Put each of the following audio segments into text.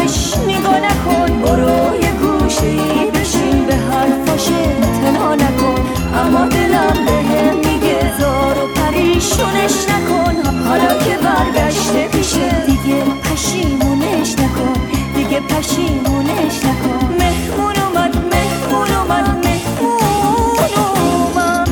بهش نگاه نکن، برو یه گوشه‌ای بشین به حرفاش اعتنا نکن. اما دلم بهم میگه زار و پریشونش نکن، حالا که برگشته پیشه دیگه پشیمونش نکن، دیگه پشیمونش نکن. مهمون اومد مهمون اومد مهمون اومد.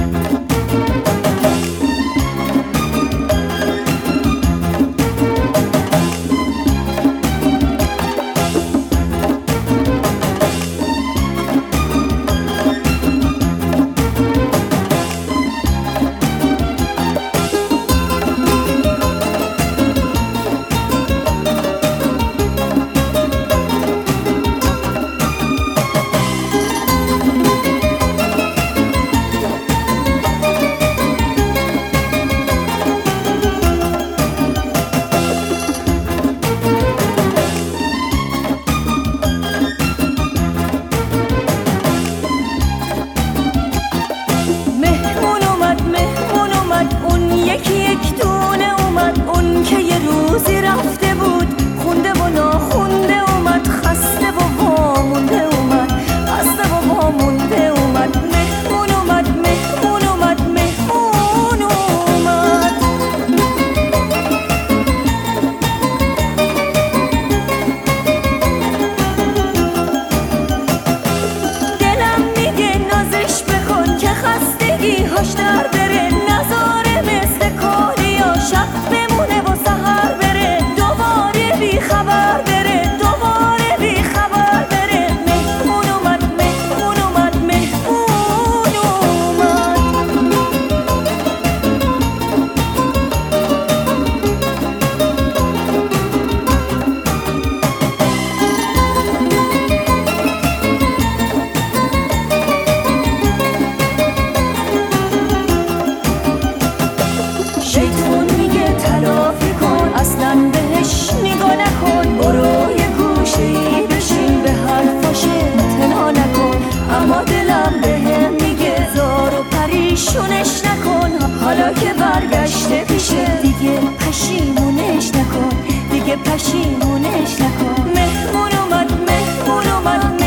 اون یکی یک دونه اومد، اون که یه روزی رفته بود خونده و ناخونده اومد، خسته و وامونده اومد، خسته و وامونده اومد. مهمون اومد مهمون اومد مهمون اومد. دلم میگه نازش بکن که خستگی هاش در بره، نذاره مثل کاریا شب بمونه و سحر بره، دوباره بی خبر بره، دوباره بی خبر بره. مهمون اومد مهمون اومد مهمون اومد. شیطون میگه تلافی کن، اصلا بهش نگاه نکن، برو یه گوشه‌ای بشین به حرفاش اعتنا نکن. اما دلم بهم میگه زار و پریشونش نکن، حالا که برگشته پیشه دیگه پشیمونش نکن، دیگه پشیمونش نکن. مهمون اومد مهمون اومد